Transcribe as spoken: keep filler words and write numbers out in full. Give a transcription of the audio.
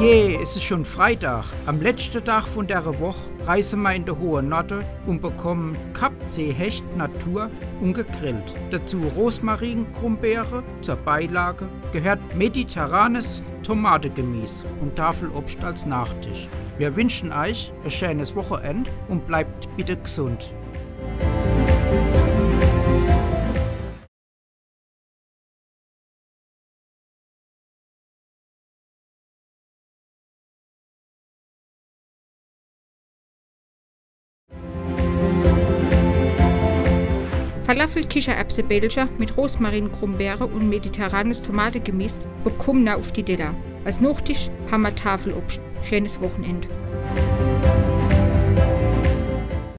Je, es ist schon Freitag. Am letzten Tag von der Woche reisen wir in den hohen Norden und bekommen Kapsee, Hecht, Natur und gegrillt. Dazu Rosmarin-Krummbeere zur Beilage, gehört mediterranes Tomatengemüse und Tafelobst als Nachtisch. Wir wünschen euch ein schönes Wochenende und bleibt bitte gesund. Falafel, Kichererbse, Belger mit Rosmarin, Krummbeere und mediterranes Tomatengemüse bekommen auf die Teller. Als Nachtisch haben wir Tafelobst. Schönes Wochenende.